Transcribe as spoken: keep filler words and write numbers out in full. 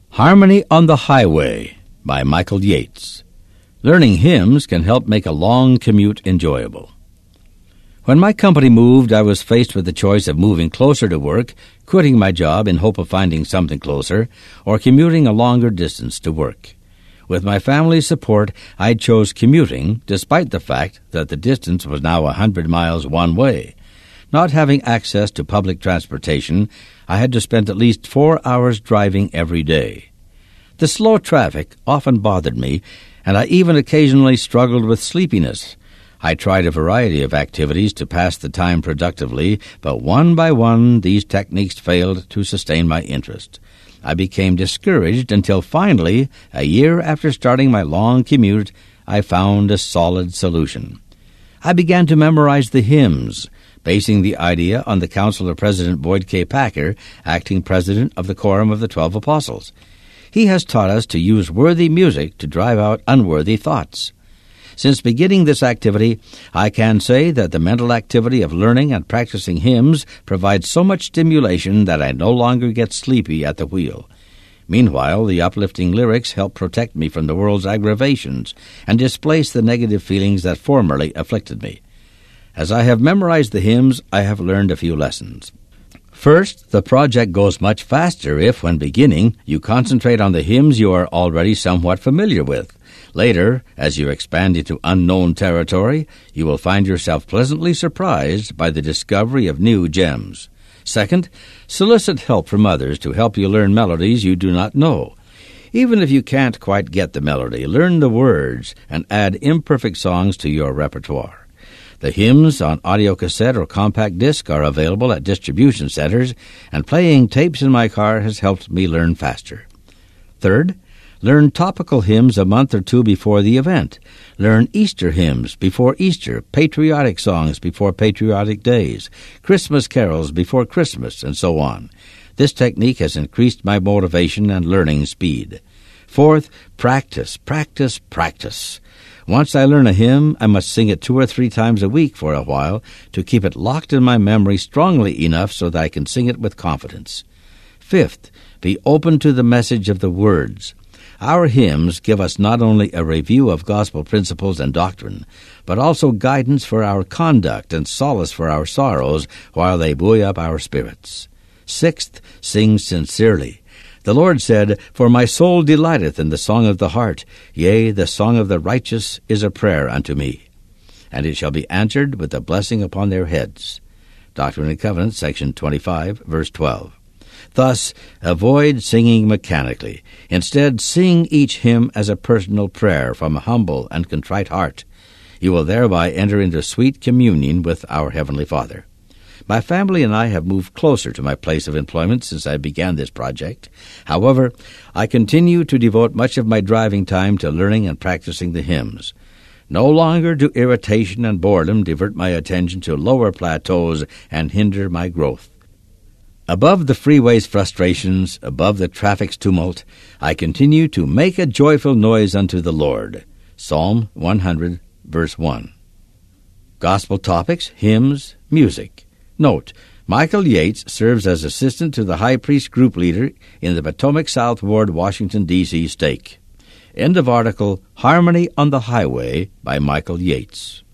Harmony on the Highway by Michael Yates. Learning hymns can help make a long commute enjoyable. When my company moved, I was faced with the choice of moving closer to work, quitting my job in hope of finding something closer, or commuting a longer distance to work. With my family's support, I chose commuting, despite the fact that the distance was now a hundred miles one way. Not having access to public transportation, I had to spend at least four hours driving every day. The slow traffic often bothered me, and I even occasionally struggled with sleepiness. I tried a variety of activities to pass the time productively, but one by one these techniques failed to sustain my interest. I became discouraged until finally, a year after starting my long commute, I found a solid solution. I began to memorize the hymns, basing the idea on the counsel of President Boyd K. Packer, acting president of the Quorum of the Twelve Apostles. He has taught us to use worthy music to drive out unworthy thoughts. Since beginning this activity, I can say that the mental activity of learning and practicing hymns provides so much stimulation that I no longer get sleepy at the wheel. Meanwhile, the uplifting lyrics help protect me from the world's aggravations and displace the negative feelings that formerly afflicted me. As I have memorized the hymns, I have learned a few lessons. First, the project goes much faster if, when beginning, you concentrate on the hymns you are already somewhat familiar with. Later, as you expand into unknown territory, you will find yourself pleasantly surprised by the discovery of new gems. Second, solicit help from others to help you learn melodies you do not know. Even if you can't quite get the melody, learn the words and add imperfect songs to your repertoire. The hymns on audio cassette or compact disc are available at distribution centers, and playing tapes in my car has helped me learn faster. Third, learn topical hymns a month or two before the event. Learn Easter hymns before Easter, patriotic songs before patriotic days, Christmas carols before Christmas, and so on. This technique has increased my motivation and learning speed. Fourth, practice, practice, practice. Once I learn a hymn, I must sing it two or three times a week for a while to keep it locked in my memory strongly enough so that I can sing it with confidence. Fifth, be open to the message of the words. Our hymns give us not only a review of gospel principles and doctrine, but also guidance for our conduct and solace for our sorrows while they buoy up our spirits. Sixth, sing sincerely. The Lord said, "For my soul delighteth in the song of the heart, yea, the song of the righteous is a prayer unto me. And it shall be answered with a blessing upon their heads." Doctrine and Covenants, section twenty-five, verse twelve. Thus, avoid singing mechanically. Instead, sing each hymn as a personal prayer from a humble and contrite heart. You will thereby enter into sweet communion with our Heavenly Father. My family and I have moved closer to my place of employment since I began this project. However, I continue to devote much of my driving time to learning and practicing the hymns. No longer do irritation and boredom divert my attention to lower plateaus and hinder my growth. Above the freeway's frustrations, above the traffic's tumult, I continue to make a joyful noise unto the Lord. Psalm one hundred, verse one. Gospel topics, hymns, music. Note, Michael Yates serves as assistant to the high priest group leader in the Potomac South Ward, Washington, D C stake. End of article, Harmony on the Highway by Michael Yates.